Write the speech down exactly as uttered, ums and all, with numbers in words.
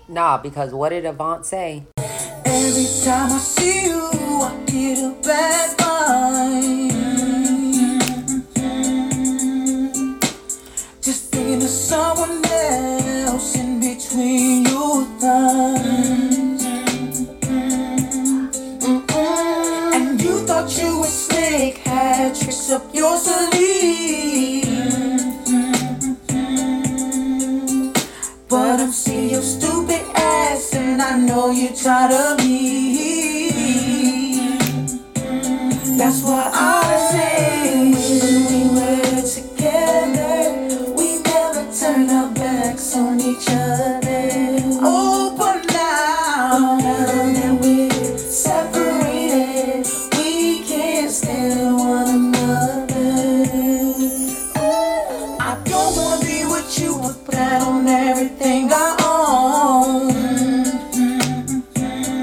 Nah, because what did Avant say? Every time I see you, I get a bad vibe. Just thinking of someone else in between your thighs. Mm-mm. And you thought you were slick, had tricks up your sleeve. But I'm seeing your stupid ass, and I know you're tired of me. That's why I